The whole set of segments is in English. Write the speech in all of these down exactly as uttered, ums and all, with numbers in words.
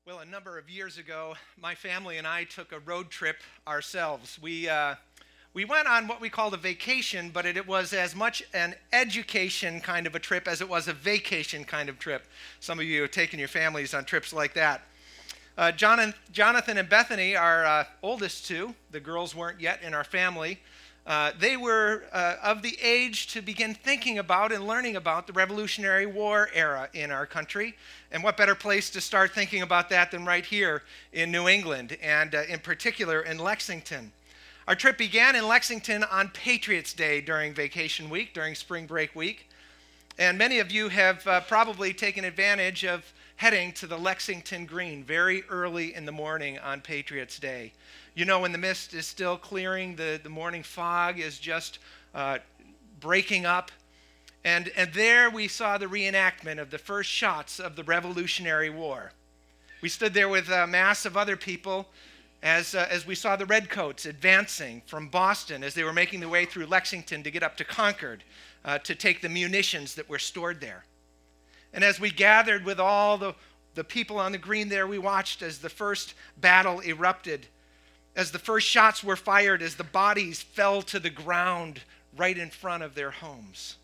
Well, a number of years ago, my family and I took a road trip ourselves. We uh, we went on what we called a vacation, but it, it was as much an education kind of a trip as it was a vacation kind of trip. Some of you have taken your families on trips like that. Uh, John, Jonathan and Bethany, our uh, oldest two, the girls weren't yet in our family. Uh, they were uh, of the age to begin thinking about and learning about the Revolutionary War era in our country. And what better place to start thinking about that than right here in New England, and uh, in particular in Lexington. Our trip began in Lexington on Patriots' Day during vacation week, during spring break week. And many of you have uh, probably taken advantage of heading to the Lexington Green very early in the morning on Patriots' Day. You know, when the mist is still clearing, the, the morning fog is just uh, breaking up. And, and there we saw the reenactment of the first shots of the Revolutionary War. We stood there with a mass of other people as, uh, as we saw the Redcoats advancing from Boston as they were making their way through Lexington to get up to Concord uh, to take the munitions that were stored there. And as we gathered with all the, the people on the green there, we watched as the first battle erupted, as the first shots were fired, as the bodies fell to the ground right in front of their homes.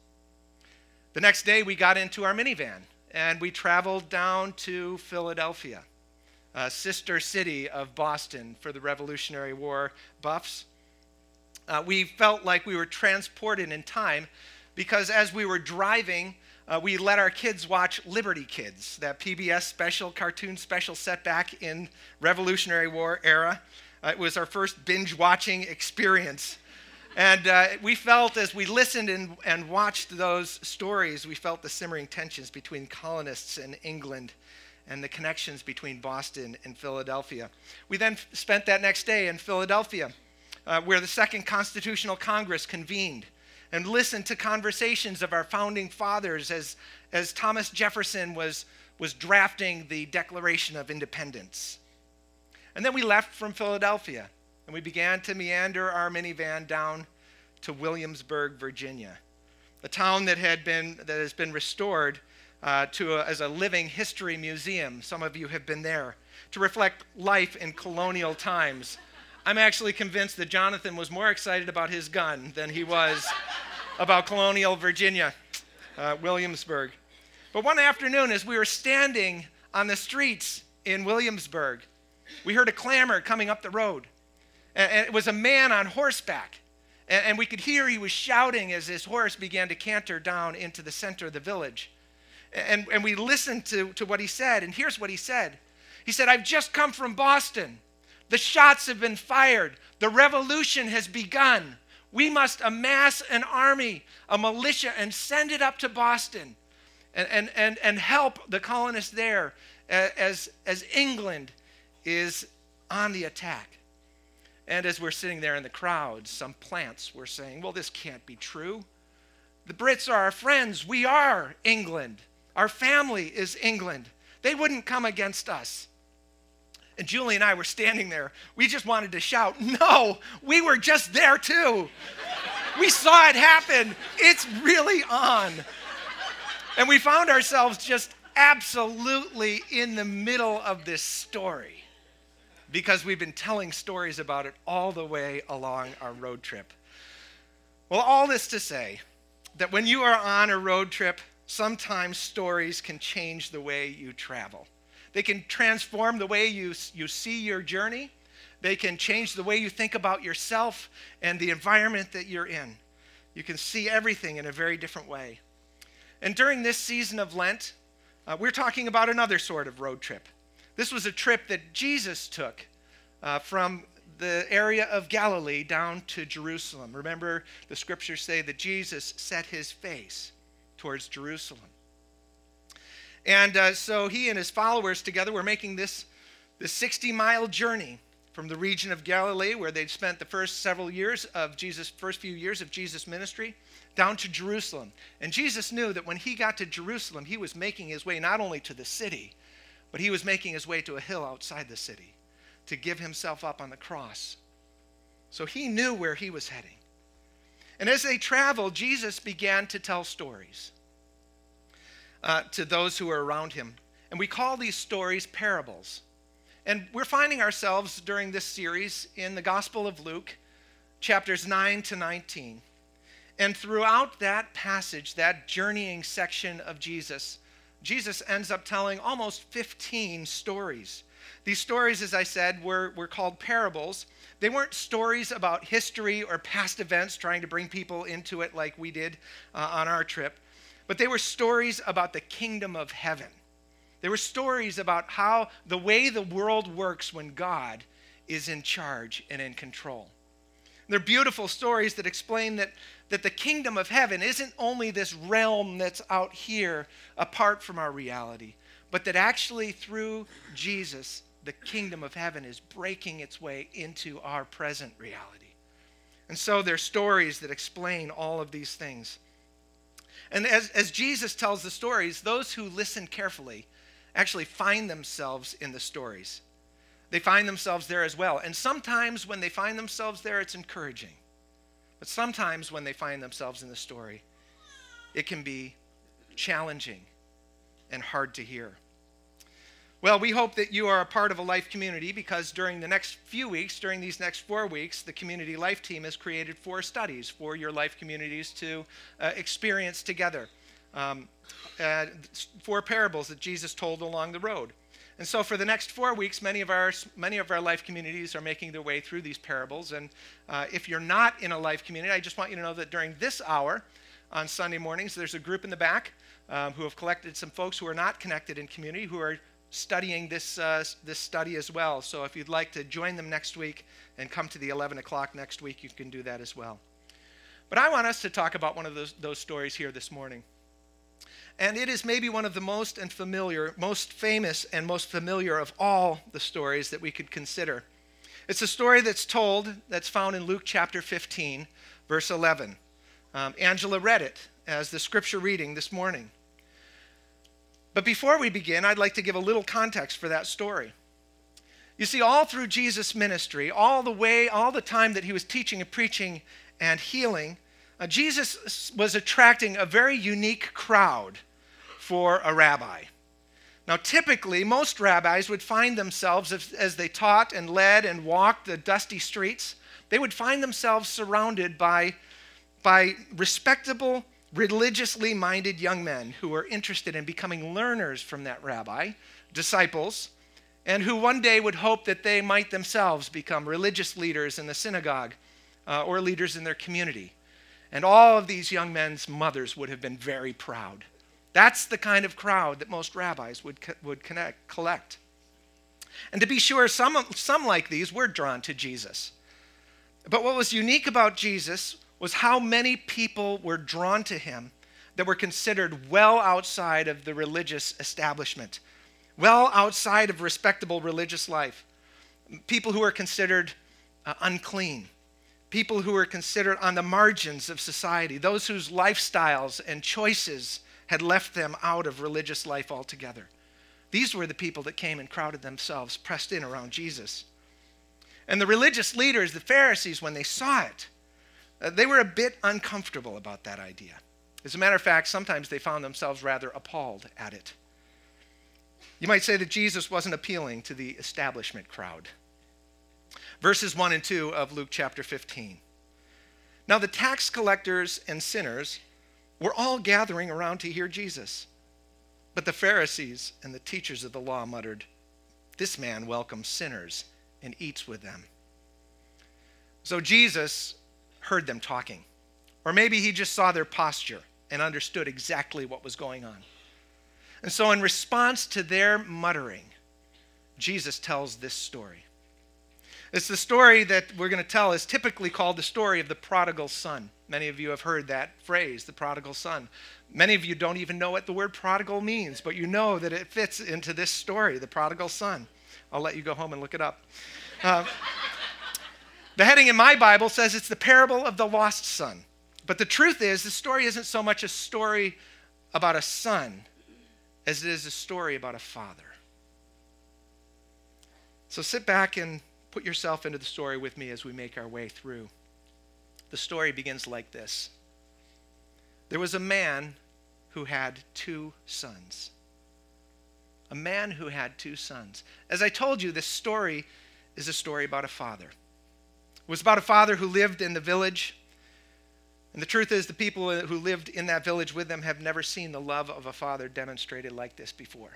The next day, we got into our minivan, and we traveled down to Philadelphia, a sister city of Boston for the Revolutionary War buffs. Uh, we felt like we were transported in time because as we were driving, uh, we let our kids watch Liberty Kids, that P B S special, cartoon special set back in Revolutionary War era. Uh, it was our first binge-watching experience. And uh, we felt as we listened and, and watched those stories, we felt the simmering tensions between colonists in England and the connections between Boston and Philadelphia. We then f- spent that next day in Philadelphia, uh, where the Second Constitutional Congress convened, and listened to conversations of our founding fathers as, as Thomas Jefferson was, was drafting the Declaration of Independence. And then we left from Philadelphia, and we began to meander our minivan down to Williamsburg, Virginia, a town that had been that has been restored uh, to a, as a living history museum. Some of you have been there to reflect life in colonial times. I'm actually convinced that Jonathan was more excited about his gun than he was about colonial Virginia, uh, Williamsburg. But one afternoon, as we were standing on the streets in Williamsburg, we heard a clamor coming up the road. And it was a man on horseback. And we could hear he was shouting as his horse began to canter down into the center of the village. And, and we listened to, to what he said. And here's what he said. He said, "I've just come from Boston. The shots have been fired. The revolution has begun. We must amass an army, a militia, and send it up to Boston and, and, and, and help the colonists there as, as England is on the attack." And as we're sitting there in the crowd, some plants were saying, "Well, this can't be true. The Brits are our friends. We are England. Our family is England. They wouldn't come against us." And Julie and I were standing there. We just wanted to shout, "No, we were just there too. We saw it happen. It's really on." And we found ourselves just absolutely in the middle of this story, because we've been telling stories about it all the way along our road trip. Well, all this to say that when you are on a road trip, sometimes stories can change the way you travel. They can transform the way you, you see your journey. They can change the way you think about yourself and the environment that you're in. You can see everything in a very different way. And during this season of Lent, uh, we're talking about another sort of road trip. This was a trip that Jesus took uh, from the area of Galilee down to Jerusalem. Remember, the scriptures say that Jesus set his face towards Jerusalem. And uh, so he and his followers together were making this, this sixty-mile journey from the region of Galilee, where they'd spent the first several years of Jesus, first few years of Jesus' ministry, down to Jerusalem. And Jesus knew that when he got to Jerusalem, he was making his way not only to the city, but he was making his way to a hill outside the city to give himself up on the cross. So he knew where he was heading. And as they traveled, Jesus began to tell stories uh, to those who were around him. And we call these stories parables. And we're finding ourselves during this series in the Gospel of Luke, chapters nine to nineteen. And throughout that passage, that journeying section of Jesus, Jesus ends up telling almost fifteen stories. These stories, as I said, were, were called parables. They weren't stories about history or past events trying to bring people into it like we did uh, on our trip, but they were stories about the kingdom of heaven. They were stories about how the way the world works when God is in charge and in control. They're beautiful stories that explain that, that the kingdom of heaven isn't only this realm that's out here apart from our reality, but that actually through Jesus, the kingdom of heaven is breaking its way into our present reality. And so they're stories that explain all of these things. And as, as Jesus tells the stories, those who listen carefully actually find themselves in the stories. They find themselves there as well. And sometimes when they find themselves there, it's encouraging. But sometimes when they find themselves in the story, it can be challenging and hard to hear. Well, we hope that you are a part of a life community because during the next few weeks, during these next four weeks, the Community Life Team has created four studies for your life communities to uh, experience together. Um, uh, four parables that Jesus told along the road. And so for the next four weeks, many of our many of our life communities are making their way through these parables. And uh, if you're not in a life community, I just want you to know that during this hour on Sunday mornings, there's a group in the back um, who have collected some folks who are not connected in community who are studying this uh, this study as well. So if you'd like to join them next week and come to the eleven o'clock next week, you can do that as well. But I want us to talk about one of those, those stories here this morning. And it is maybe one of the most and familiar, most famous and most familiar of all the stories that we could consider. It's a story that's told, that's found in Luke chapter fifteen, verse eleven. Um, Angela read it as the scripture reading this morning. But before we begin, I'd like to give a little context for that story. You see, all through Jesus' ministry, all the way, all the time that he was teaching and preaching and healing, Uh, Jesus was attracting a very unique crowd for a rabbi. Now, typically, most rabbis would find themselves, as, as they taught and led and walked the dusty streets, they would find themselves surrounded by, by respectable, religiously minded young men who were interested in becoming learners from that rabbi, disciples, and who one day would hope that they might themselves become religious leaders in the synagogue uh, or leaders in their community. And all of these young men's mothers would have been very proud. That's the kind of crowd that most rabbis would, would connect, collect. And to be sure, some, some like these were drawn to Jesus. But what was unique about Jesus was how many people were drawn to him that were considered well outside of the religious establishment, well outside of respectable religious life. People who were considered uh, unclean. People who were considered on the margins of society, those whose lifestyles and choices had left them out of religious life altogether. These were the people that came and crowded themselves, pressed in around Jesus. And the religious leaders, the Pharisees, when they saw it, uh, they were a bit uncomfortable about that idea. As a matter of fact, sometimes they found themselves rather appalled at it. You might say that Jesus wasn't appealing to the establishment crowd. Verses one and two of Luke chapter fifteen. Now the tax collectors and sinners were all gathering around to hear Jesus. But the Pharisees and the teachers of the law muttered, "This man welcomes sinners and eats with them." So Jesus heard them talking. Or maybe he just saw their posture and understood exactly what was going on. And so in response to their muttering, Jesus tells this story. It's the story that we're going to tell is typically called the story of the prodigal son. Many of you have heard that phrase, the prodigal son. Many of you don't even know what the word prodigal means, but you know that it fits into this story, the prodigal son. I'll let you go home and look it up. Uh, the heading in my Bible says it's the parable of the lost son. But the truth is, the story isn't so much a story about a son as it is a story about a father. So sit back and put yourself into the story with me as we make our way through. The story begins like this. There was a man who had two sons. a man who had two sons. As I told you, this story is a story about a father. It was about a father who lived in the village. And the truth is, the people who lived in that village with them have never seen the love of a father demonstrated like this before.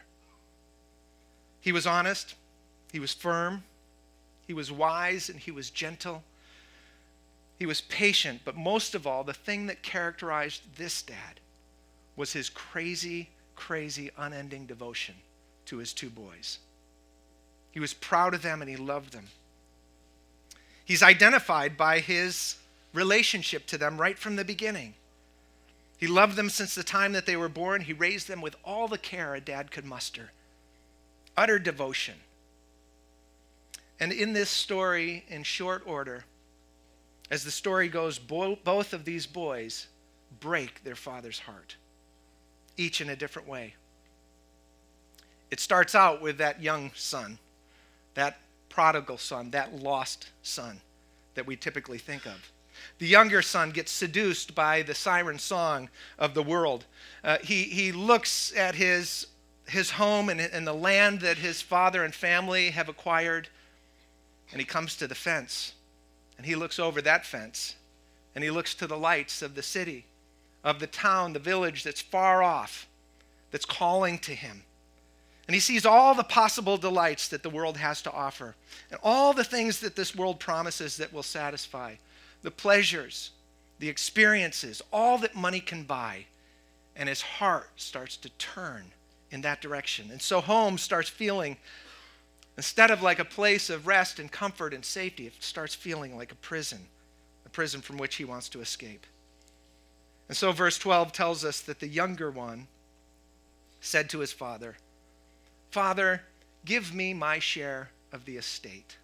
He was honest, he was firm, he was wise, and he was gentle. He was patient, but most of all, the thing that characterized this dad was his crazy, crazy, unending devotion to his two boys. He was proud of them and he loved them. He's identified by his relationship to them right from the beginning. He loved them since the time that they were born. He raised them with all the care a dad could muster. Utter devotion. And in this story, in short order, as the story goes, bo- both of these boys break their father's heart, each in a different way. It starts out with that young son, that prodigal son, that lost son that we typically think of. The younger son gets seduced by the siren song of the world. Uh, he, he looks at his, his home and, and the land that his father and family have acquired, and he comes to the fence, and he looks over that fence, and he looks to the lights of the city, of the town, the village that's far off, that's calling to him. And he sees all the possible delights that the world has to offer, and all the things that this world promises that will satisfy. The pleasures, the experiences, all that money can buy. And his heart starts to turn in that direction. And so home starts feeling, instead of like a place of rest and comfort and safety, it starts feeling like a prison, a prison from which he wants to escape. And so verse twelve tells us that the younger one said to his father, "Father, give me my share of the estate."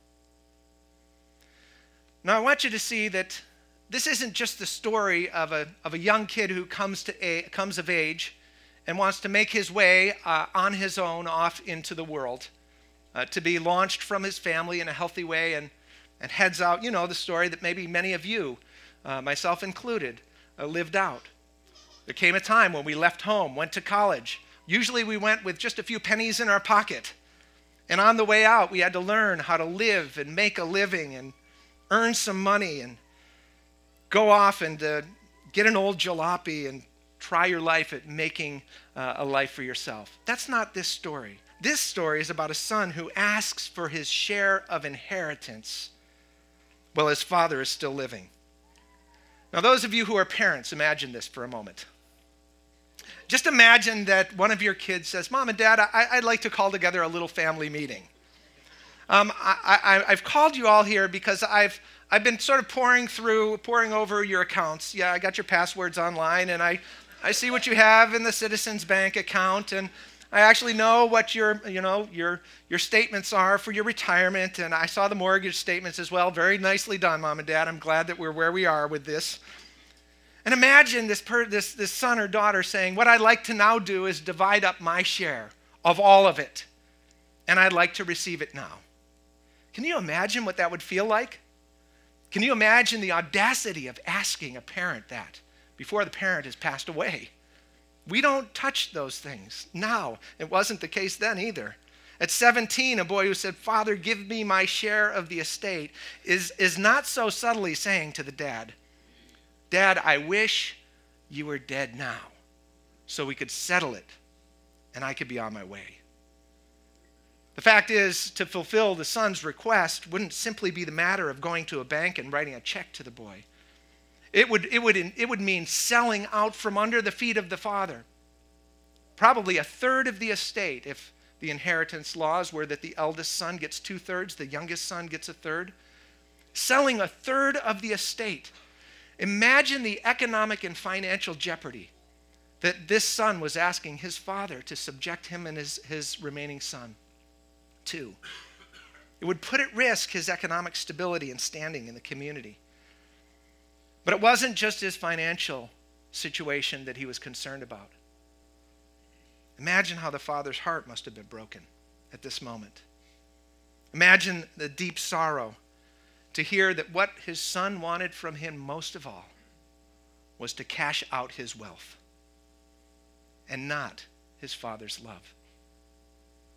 Now, I want you to see that this isn't just the story of a, of a young kid who comes, to a, comes of age and wants to make his way uh, on his own off into the world, uh, to be launched from his family in a healthy way and, and heads out. You know, the story that maybe many of you, uh, myself included, uh, lived out. There came a time when we left home, went to college. Usually we went with just a few pennies in our pocket. And on the way out, we had to learn how to live and make a living and earn some money and go off and uh, get an old jalopy and try your life at making uh, a life for yourself. That's not this story. This story is about a son who asks for his share of inheritance while his father is still living. Now, those of you who are parents, imagine this for a moment. Just imagine that one of your kids says, "Mom and Dad, I, I'd like to call together a little family meeting. Um, I, I, I've called you all here because I've I've been sort of pouring through, pouring over your accounts. Yeah, I got your passwords online, and I, I see what you have in the Citizens Bank account, and I actually know what your you know your your statements are for your retirement, and I saw the mortgage statements as well. Very nicely done, Mom and Dad. I'm glad that we're where we are with this." And imagine this per, this this son or daughter saying, "What I'd like to now do is divide up my share of all of it, and I'd like to receive it now." Can you imagine what that would feel like? Can you imagine the audacity of asking a parent that before the parent has passed away? We don't touch those things now. It wasn't the case then either. At seventeen, a boy who said, "Father, give me my share of the estate," is, is not so subtly saying to the dad, "Dad, I wish you were dead now so we could settle it and I could be on my way." The fact is, to fulfill the son's request wouldn't simply be the matter of going to a bank and writing a check to the boy. It would, it would, it would mean selling out from under the feet of the father. Probably a third of the estate, if the inheritance laws were that the eldest son gets two-thirds, the youngest son gets a third. Selling a third of the estate. Imagine the economic and financial jeopardy that this son was asking his father to subject him and his, his remaining son to. It would put at risk his economic stability and standing in the community. But it wasn't just his financial situation that he was concerned about. Imagine how the father's heart must have been broken at this moment. Imagine the deep sorrow to hear that what his son wanted from him most of all was to cash out his wealth and not his father's love.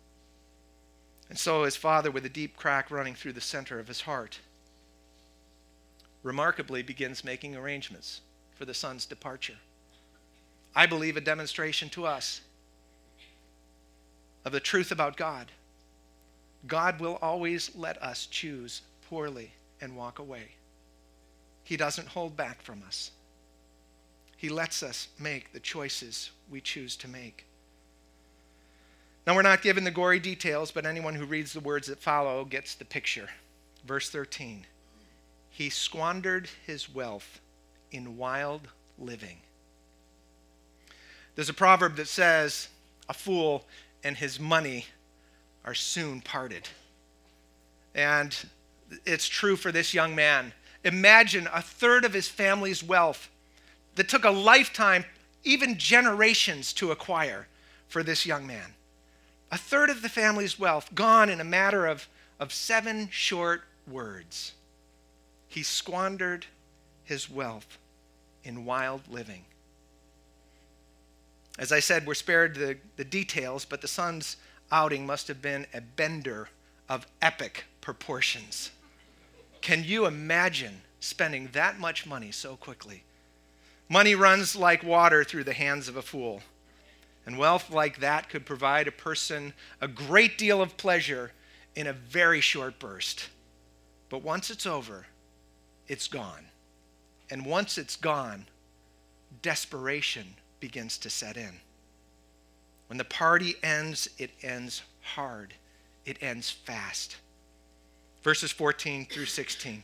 And so his father, with a deep crack running through the center of his heart, remarkably begins making arrangements for the son's departure. I believe a demonstration to us of the truth about God. God will always let us choose poorly and walk away. He doesn't hold back from us. He lets us make the choices we choose to make. Now, we're not given the gory details, but anyone who reads the words that follow gets the picture. Verse thirteen, he squandered his wealth in wild living. There's a proverb that says, a fool and his money are soon parted. And it's true for this young man. Imagine a third of his family's wealth that took a lifetime, even generations, to acquire for this young man. A third of the family's wealth gone in a matter of, of seven short words. He squandered his wealth in wild living. As I said, we're spared the, the details, but the son's outing must have been a bender of epic proportions. Can you imagine spending that much money so quickly? Money runs like water through the hands of a fool. And wealth like that could provide a person a great deal of pleasure in a very short burst. But once it's over, it's gone. And once it's gone, desperation begins to set in. When the party ends, it ends hard. It ends fast. Verses fourteen through sixteen.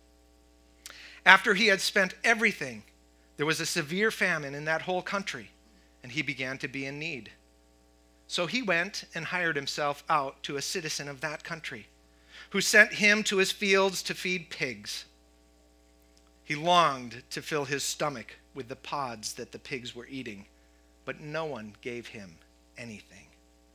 After he had spent everything, there was a severe famine in that whole country, and he began to be in need. So he went and hired himself out to a citizen of that country, who sent him to his fields to feed pigs. He longed to fill his stomach with the pods that the pigs were eating, but no one gave him anything.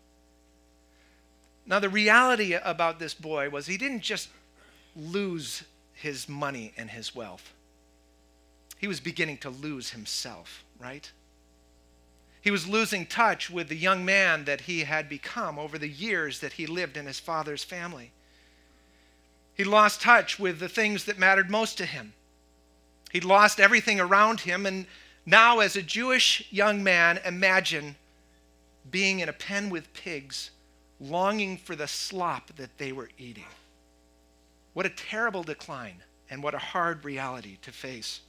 Now, the reality about this boy was he didn't just lose his money and his wealth. He was beginning to lose himself, right? He was losing touch with the young man that he had become over the years that he lived in his father's family. He lost touch with the things that mattered most to him. He'd lost everything around him, and now as a Jewish young man, imagine being in a pen with pigs, longing for the slop that they were eating. What a terrible decline, and what a hard reality to face.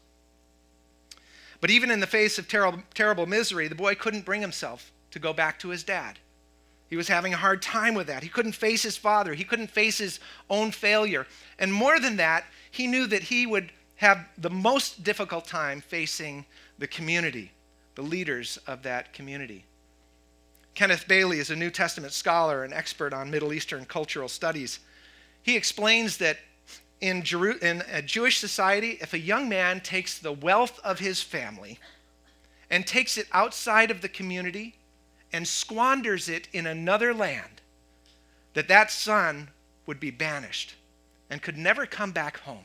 But even in the face of terrible, terrible misery, the boy couldn't bring himself to go back to his dad. He was having a hard time with that. He couldn't face his father. He couldn't face his own failure. And more than that, he knew that he would have the most difficult time facing the community, the leaders of that community. Kenneth Bailey is a New Testament scholar and expert on Middle Eastern cultural studies. He explains that in, Jeru- in a Jewish society, if a young man takes the wealth of his family and takes it outside of the community and squanders it in another land, that that son would be banished and could never come back home.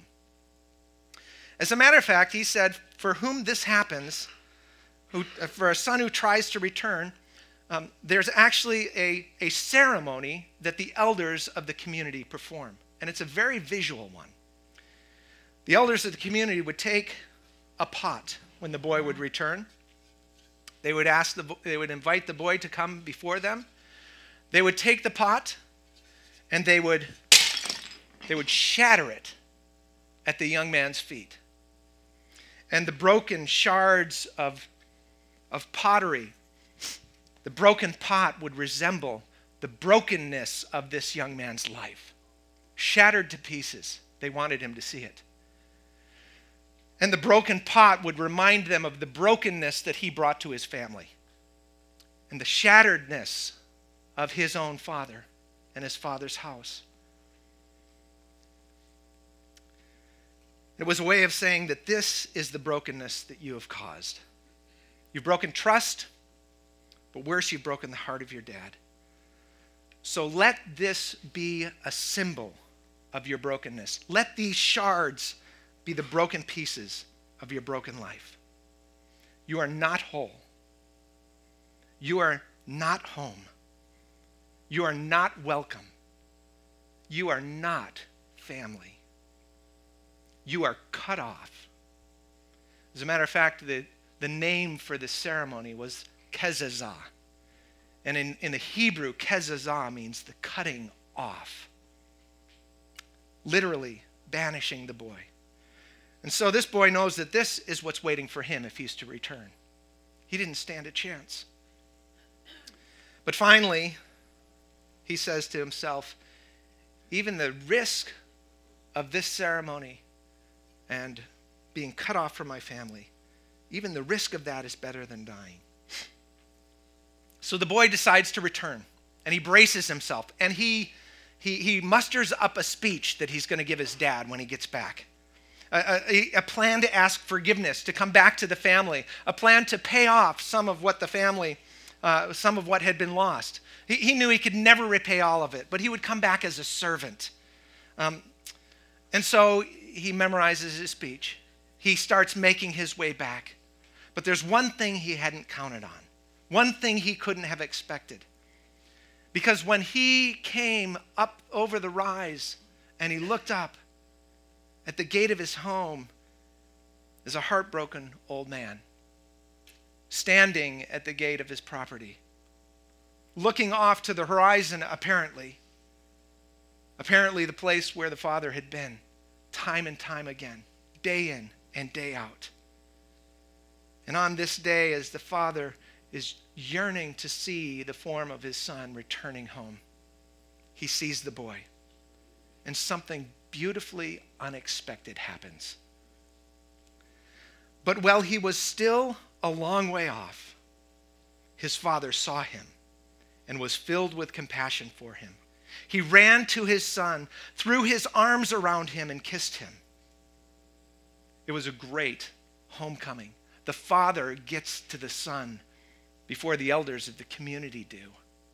As a matter of fact, he said, for whom this happens, who, for a son who tries to return, um, there's actually a, a ceremony that the elders of the community perform. And it's a very visual one. The elders of the community would take a pot when the boy would return. They would ask the, they would invite the boy to come before them. They would take the pot and they would, they would shatter it at the young man's feet. And the broken shards of, of pottery, the broken pot would resemble the brokenness of this young man's life. Shattered to pieces. They wanted him to see it. And the broken pot would remind them of the brokenness that he brought to his family and the shatteredness of his own father and his father's house. It was a way of saying that this is the brokenness that you have caused. You've broken trust, but worse, you've broken the heart of your dad. So let this be a symbol of your brokenness. Let these shards be the broken pieces of your broken life. You are not whole. You are not home. You are not welcome. You are not family. You are cut off. As a matter of fact, the, the name for the ceremony was kezazah. And in, in the Hebrew, kezazah means the cutting off. Literally banishing the boy. And so this boy knows that this is what's waiting for him if he's to return. He didn't stand a chance. But finally, he says to himself, even the risk of this ceremony and being cut off from my family, even the risk of that is better than dying. So the boy decides to return, and he braces himself, and he he, he musters up a speech that he's going to give his dad when he gets back. A, a, a plan to ask forgiveness, to come back to the family, a plan to pay off some of what the family, uh, some of what had been lost. He, he knew he could never repay all of it, but he would come back as a servant. Um, and so he memorizes his speech. He starts making his way back. But there's one thing he hadn't counted on, one thing he couldn't have expected. Because when he came up over the rise and he looked up, at the gate of his home is a heartbroken old man standing at the gate of his property, looking off to the horizon, apparently. Apparently the place where the father had been time and time again, day in and day out. And on this day, as the father is yearning to see the form of his son returning home, he sees the boy, and something beautifully unexpected happens. But while he was still a long way off, his father saw him and was filled with compassion for him. He ran to his son, threw his arms around him, and kissed him. It was a great homecoming. The father gets to the son before the elders of the community do.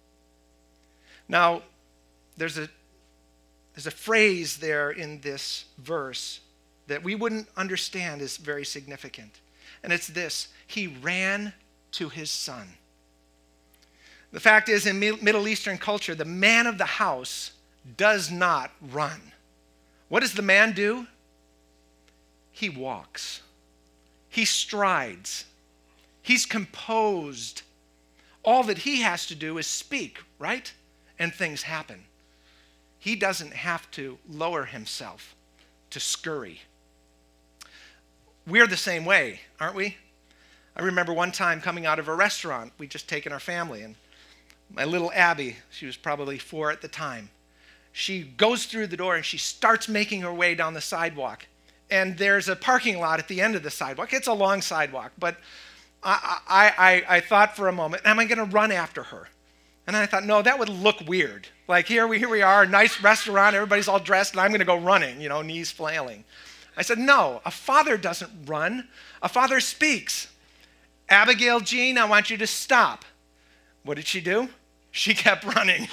Now, there's a There's a phrase there in this verse that we wouldn't understand is very significant. And it's this: he ran to his son. The fact is, in Middle Eastern culture, the man of the house does not run. What does the man do? He walks. He strides. He's composed. All that he has to do is speak, right? And things happen. He doesn't have to lower himself to scurry. We're the same way, aren't we? I remember one time coming out of a restaurant. We'd just taken our family, and my little Abby, she was probably four at the time, she goes through the door and she starts making her way down the sidewalk. And there's a parking lot at the end of the sidewalk. It's a long sidewalk, but I, I, I, I thought for a moment, am I going to run after her? And I thought, no, that would look weird. Like here we here we are, nice restaurant, everybody's all dressed, and I'm going to go running, you know, knees flailing. I said, no, a father doesn't run. A father speaks. Abigail Jean, I want you to stop. What did she do? She kept running.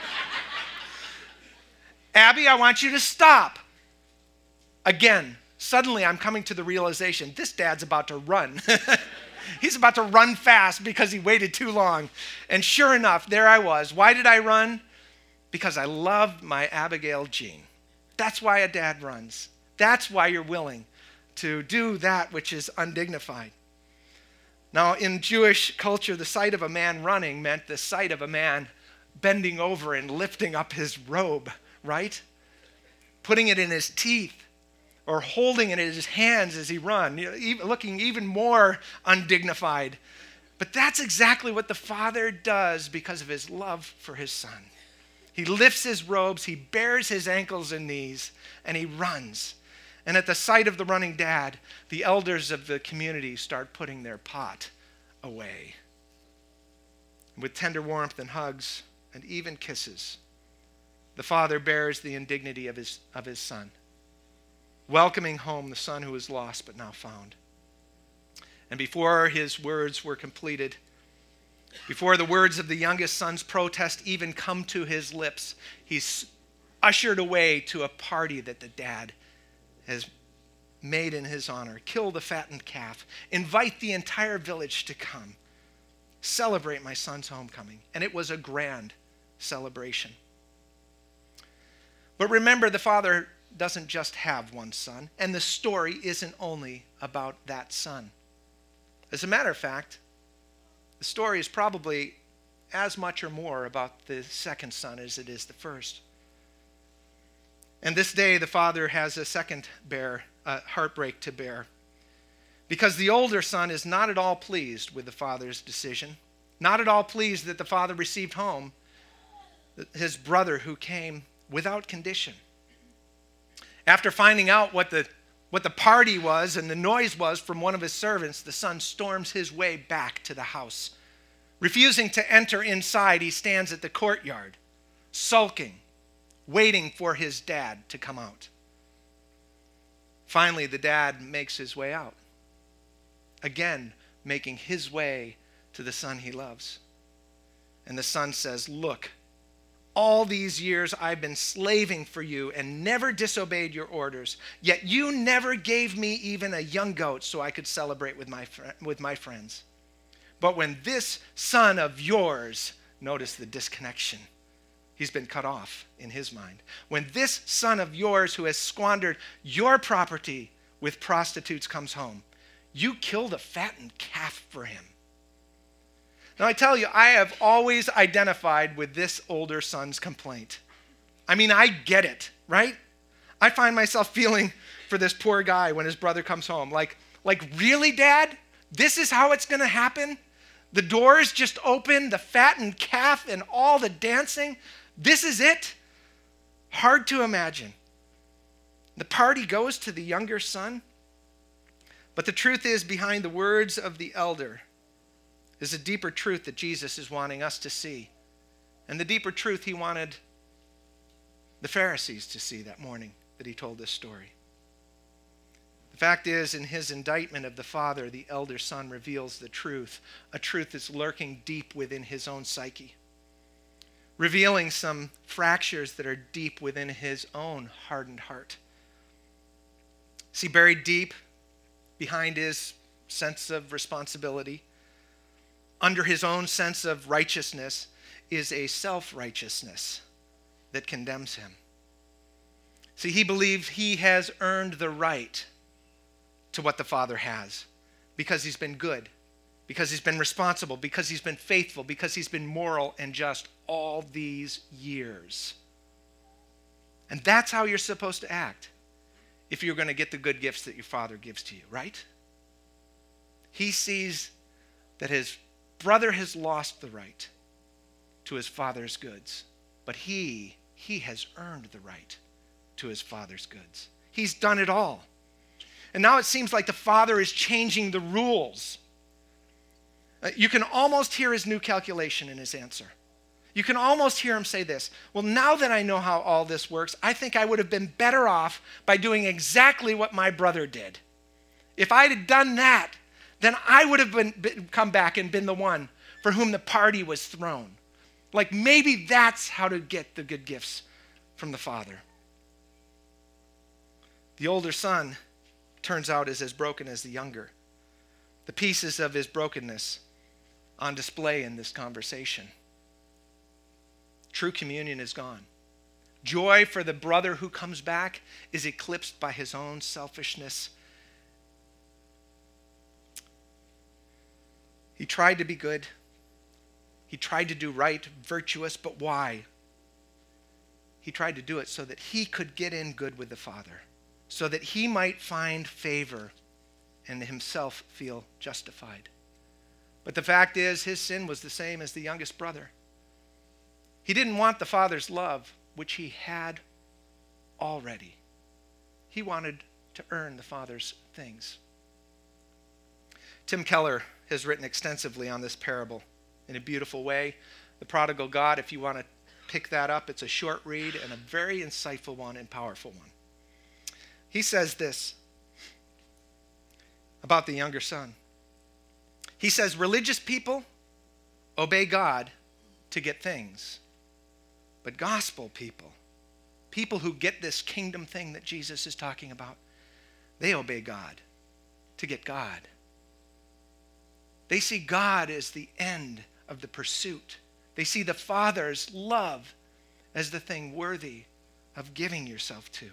Abby, I want you to stop. Again, suddenly I'm coming to the realization, this dad's about to run. He's about to run fast because he waited too long. And sure enough, there I was. Why did I run? Because I loved my Abigail Jean. That's why a dad runs. That's why you're willing to do that which is undignified. Now, in Jewish culture, the sight of a man running meant the sight of a man bending over and lifting up his robe, right? Putting it in his teeth, or holding it in his hands as he ran, you know, even, looking even more undignified. But that's exactly what the father does because of his love for his son. He lifts his robes, he bares his ankles and knees, and he runs. And at the sight of the running dad, the elders of the community start putting their pot away. With tender warmth and hugs and even kisses, the father bears the indignity of his, of his son, welcoming home the son who was lost but now found. And before his words were completed, before the words of the youngest son's protest even come to his lips, he's ushered away to a party that the dad has made in his honor. Kill the fattened calf. Invite the entire village to come. Celebrate my son's homecoming. And it was a grand celebration. But remember, the Father doesn't just have one son, and the story isn't only about that son. As a matter of fact, the story is probably as much or more about the second son as it is the first. And this day, the Father has a second bear, uh, heartbreak to bear, because the older son is not at all pleased with the Father's decision, not at all pleased that the Father received home his brother who came without condition. After finding out what the, what the party was and the noise was from one of his servants, the son storms his way back to the house. Refusing to enter inside, he stands at the courtyard, sulking, waiting for his dad to come out. Finally, the dad makes his way out, again making his way to the son he loves. And the son says, "Look, all these years I've been slaving for you and never disobeyed your orders, yet you never gave me even a young goat so I could celebrate with my, fr- with my friends. But when this son of yours," notice the disconnection, he's been cut off in his mind. "When this son of yours who has squandered your property with prostitutes comes home, you killed a fattened calf for him." Now, I tell you, I have always identified with this older son's complaint. I mean, I get it, right? I find myself feeling for this poor guy when his brother comes home. Like, like really, Dad? This is how it's going to happen? The doors just open, the fattened calf and all the dancing? This is it? Hard to imagine. The party goes to the younger son. But the truth is, behind the words of the elder is a deeper truth that Jesus is wanting us to see. And the deeper truth he wanted the Pharisees to see that morning that he told this story. The fact is, in his indictment of the father, the elder son reveals the truth, a truth that's lurking deep within his own psyche, revealing some fractures that are deep within his own hardened heart. See, buried deep behind his sense of responsibility, under his own sense of righteousness, is a self-righteousness that condemns him. See, he believes he has earned the right to what the Father has because he's been good, because he's been responsible, because he's been faithful, because he's been moral and just all these years. And that's how you're supposed to act if you're going to get the good gifts that your Father gives to you, right? He sees that his brother has lost the right to his Father's goods, but he, he has earned the right to his Father's goods. He's done it all. And now it seems like the Father is changing the rules. Uh, you can almost hear his new calculation in his answer. You can almost hear him say this: "Well, now that I know how all this works, I think I would have been better off by doing exactly what my brother did. If I'd have done that, then I would have been, been, come back and been the one for whom the party was thrown." Like maybe that's how to get the good gifts from the Father. The older son turns out is as broken as the younger. The pieces of his brokenness on display in this conversation. True communion is gone. Joy for the brother who comes back is eclipsed by his own selfishness. He tried to be good. He tried to do right, virtuous, but why? He tried to do it so that he could get in good with the Father, so that he might find favor and himself feel justified. But the fact is, his sin was the same as the youngest brother. He didn't want the Father's love, which he had already. He wanted to earn the Father's things. Tim Keller has written extensively on this parable in a beautiful way. The Prodigal God, if you want to pick that up, it's a short read and a very insightful one and powerful one. He says this about the younger son. He says, "Religious people obey God to get things, but gospel people, people who get this kingdom thing that Jesus is talking about, they obey God to get God. They see God as the end of the pursuit. They see the Father's love as the thing worthy of giving yourself to.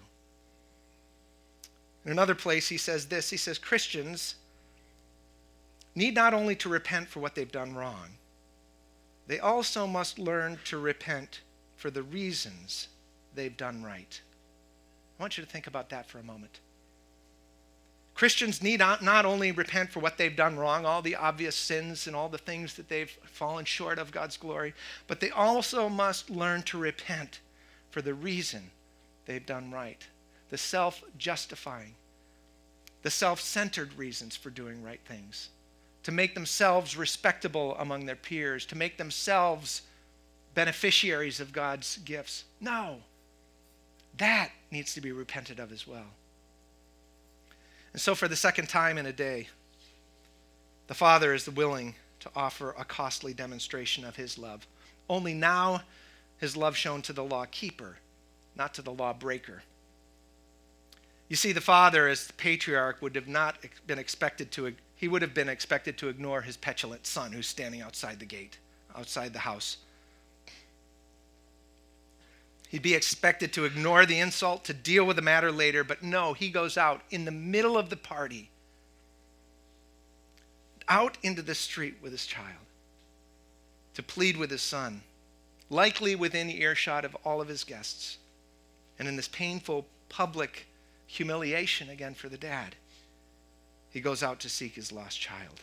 In another place, he says this. He says, Christians need not only to repent for what they've done wrong, they also must learn to repent for the reasons they've done right. I want you to think about that for a moment. Christians need not, not only repent for what they've done wrong, all the obvious sins and all the things that they've fallen short of God's glory, but they also must learn to repent for the reason they've done right. The self-justifying, the self-centered reasons for doing right things, to make themselves respectable among their peers, to make themselves beneficiaries of God's gifts. No, that needs to be repented of as well. And so for the second time in a day, the Father is willing to offer a costly demonstration of his love. Only now his love shown to the law keeper, not to the law breaker. You see, the Father, as the patriarch, would have not been expected to, he would have been expected to ignore his petulant son who's standing outside the gate, outside the house. He'd be expected to ignore the insult, to deal with the matter later, but no, he goes out in the middle of the party, out into the street with his child, to plead with his son, likely within earshot of all of his guests. And in this painful public humiliation again for the dad, he goes out to seek his lost child.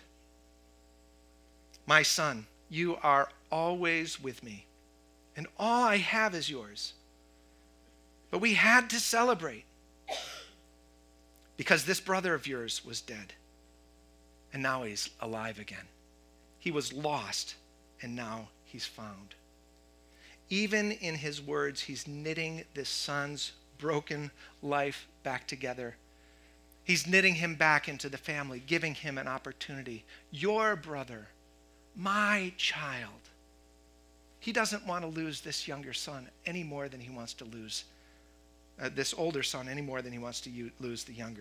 My son, you are always with me, and all I have is yours. But we had to celebrate because this brother of yours was dead, and now he's alive again. He was lost, and now he's found. Even in his words, he's knitting this son's broken life back together. He's knitting him back into the family, giving him an opportunity. Your brother, my child. He doesn't want to lose this younger son any more than he wants to lose uh, this older son any more than he wants to u- lose the younger.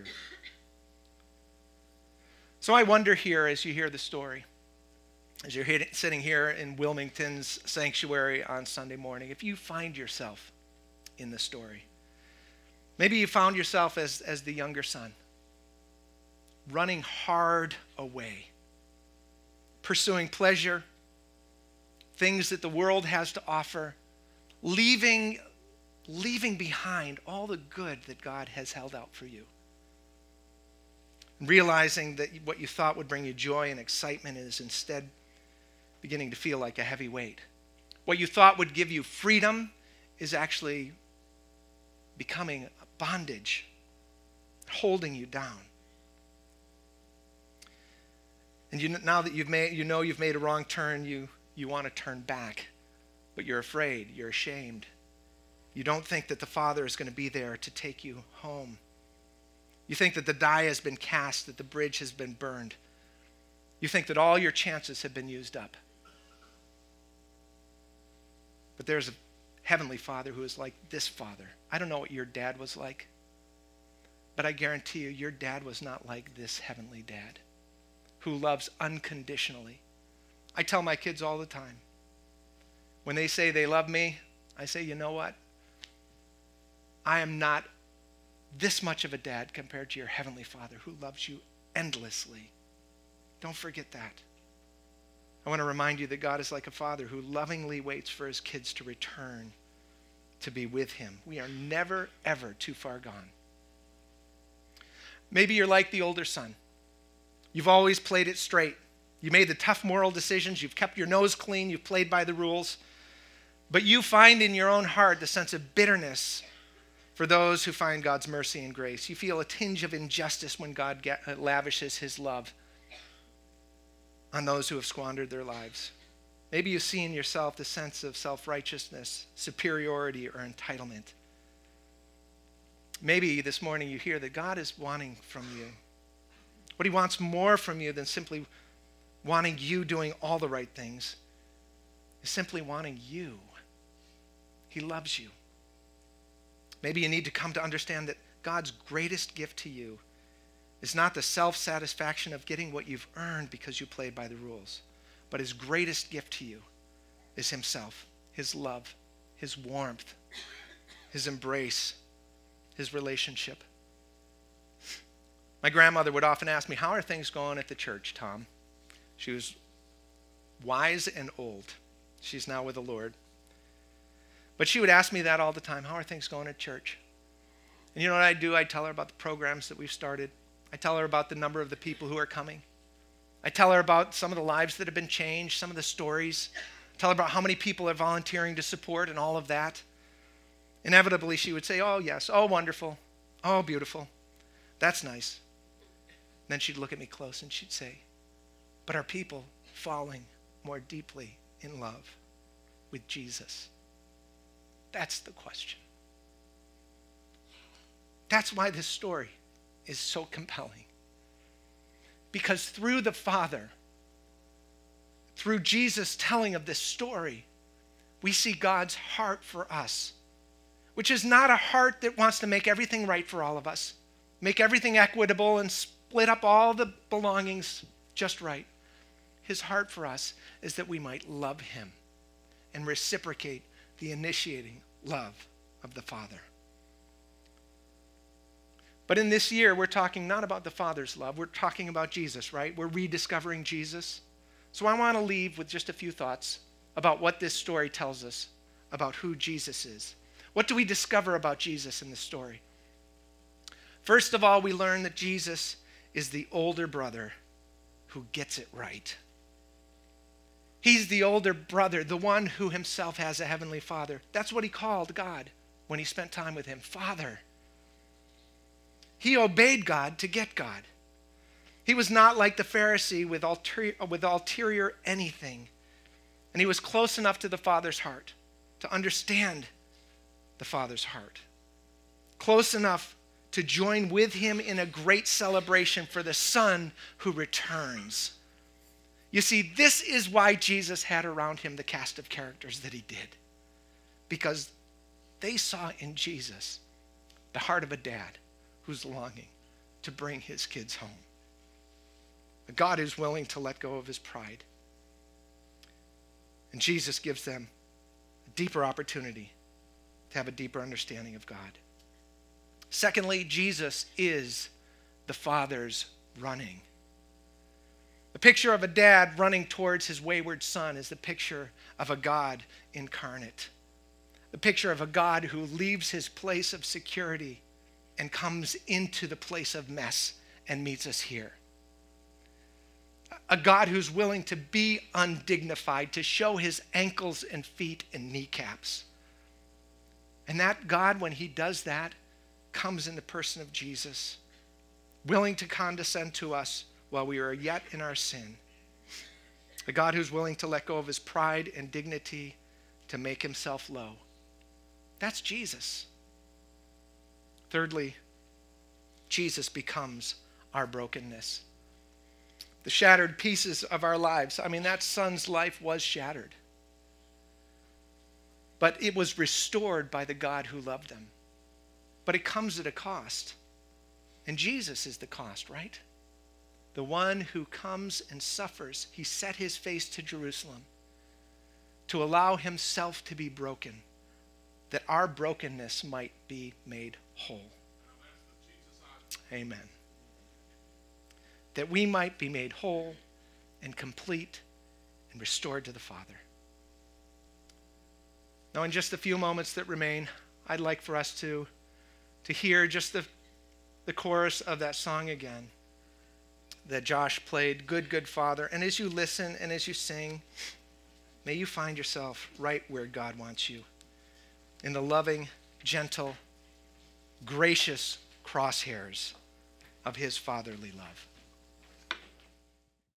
So I wonder here, as you hear the story, as you're hit, sitting here in Wilmington's sanctuary on Sunday morning, if you find yourself in the story, maybe you found yourself as, as the younger son, running hard away, pursuing pleasure, things that the world has to offer, leaving, leaving behind all the good that God has held out for you. Realizing that what you thought would bring you joy and excitement is instead beginning to feel like a heavy weight. What you thought would give you freedom is actually becoming a bondage, holding you down. And you, now that you've made, you know you've made a wrong turn, you, you want to turn back, but you're afraid, you're ashamed. You don't think that the Father is going to be there to take you home. You think that the die has been cast, that the bridge has been burned. You think that all your chances have been used up. But there's a heavenly Father who is like this Father. I don't know what your dad was like, but I guarantee you, your dad was not like this heavenly dad who loves unconditionally. I tell my kids all the time, when they say they love me, I say, you know what? I am not this much of a dad compared to your heavenly Father who loves you endlessly. Don't forget that. I want to remind you that God is like a father who lovingly waits for his kids to return to be with him. We are never, ever too far gone. Maybe you're like the older son. You've always played it straight. You made the tough moral decisions. You've kept your nose clean. You've played by the rules. But you find in your own heart the sense of bitterness for those who find God's mercy and grace. You feel a tinge of injustice when God get, uh, lavishes his love on those who have squandered their lives. Maybe you see in yourself the sense of self-righteousness, superiority, or entitlement. Maybe this morning you hear that God is wanting from you. What he wants more from you than simply wanting you doing all the right things is simply wanting you. He loves you. Maybe you need to come to understand that God's greatest gift to you is not the self-satisfaction of getting what you've earned because you played by the rules, but his greatest gift to you is himself, his love, his warmth, his embrace, his relationship. My grandmother would often ask me, how are things going at the church, Tom? She was wise and old. She's now with the Lord. But she would ask me that all the time. How are things going at church? And you know what I do? I tell her about the programs that we've started. I tell her about the number of the people who are coming. I tell her about some of the lives that have been changed, some of the stories. I tell her about how many people are volunteering to support and all of that. Inevitably, she would say, oh, yes, oh, wonderful, oh, beautiful. That's nice. Then she'd look at me close and she'd say, but are people falling more deeply in love with Jesus? That's the question. That's why this story is so compelling. Because through the Father, through Jesus' telling of this story, we see God's heart for us, which is not a heart that wants to make everything right for all of us, make everything equitable and split up all the belongings just right. His heart for us is that we might love him and reciprocate the initiating love of the Father. But in this year, we're talking not about the Father's love. We're talking about Jesus, right? We're rediscovering Jesus. So I want to leave with just a few thoughts about what this story tells us about who Jesus is. What do we discover about Jesus in this story? First of all, we learn that Jesus is the older brother who gets it right. He's the older brother, the one who himself has a heavenly Father. That's what he called God when he spent time with him, Father. He obeyed God to get God. He was not like the Pharisee with ulterior, with ulterior anything. And he was close enough to the Father's heart to understand the Father's heart. Close enough to join with him in a great celebration for the Son who returns. You see, this is why Jesus had around him the cast of characters that he did. Because they saw in Jesus the heart of a dad who's longing to bring his kids home. A God who's willing to let go of his pride. And Jesus gives them a deeper opportunity to have a deeper understanding of God. Secondly, Jesus is the Father's running. The picture of a dad running towards his wayward son is the picture of a God incarnate. The picture of a God who leaves his place of security and comes into the place of mess and meets us here. A God who's willing to be undignified, to show his ankles and feet and kneecaps. And that God, when he does that, comes in the person of Jesus, willing to condescend to us while we are yet in our sin. A God who's willing to let go of his pride and dignity to make himself low. That's Jesus. Thirdly, Jesus becomes our brokenness. The shattered pieces of our lives. I mean, that son's life was shattered. But it was restored by the God who loved them. But it comes at a cost. And Jesus is the cost, right? The one who comes and suffers. He set his face to Jerusalem to allow himself to be broken, that our brokenness might be made whole. Amen. That we might be made whole and complete and restored to the Father. Now, in just the few moments that remain, I'd like for us to, to hear just the, the chorus of that song again that Josh played, Good, Good Father. And as you listen and as you sing, may you find yourself right where God wants you, in the loving, gentle, gracious crosshairs of his fatherly love.